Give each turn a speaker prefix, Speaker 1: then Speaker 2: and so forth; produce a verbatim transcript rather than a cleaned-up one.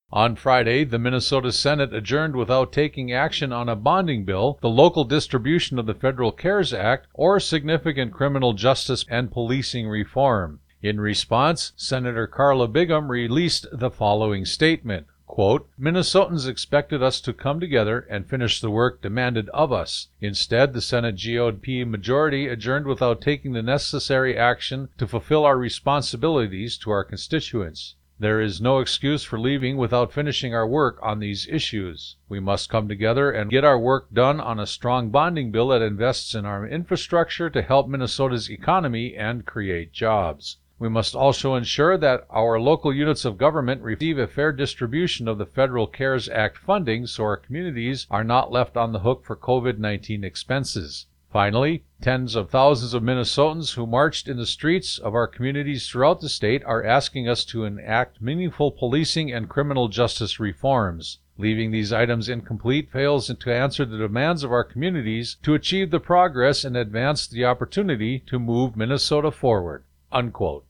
Speaker 1: On Friday, the Minnesota Senate adjourned without taking action on a bonding bill, the local distribution of the Federal CARES Act, or significant criminal justice and policing reform. In response, Senator Carla Bigham released the following statement. Quote, Minnesotans expected us to come together and finish the work demanded of us. Instead, the Senate G O P majority adjourned without taking the necessary action to fulfill our responsibilities to our constituents. There is no excuse for leaving without finishing our work on these issues. We must come together and get our work done on a strong bonding bill that invests in our infrastructure to help Minnesota's economy and create jobs. We must also ensure that our local units of government receive a fair distribution of the Federal CARES Act funding so our communities are not left on the hook for COVID nineteen expenses. Finally, tens of thousands of Minnesotans who marched in the streets of our communities throughout the state are asking us to enact meaningful policing and criminal justice reforms. Leaving these items incomplete fails to answer the demands of our communities to achieve the progress and advance the opportunity to move Minnesota forward. Unquote.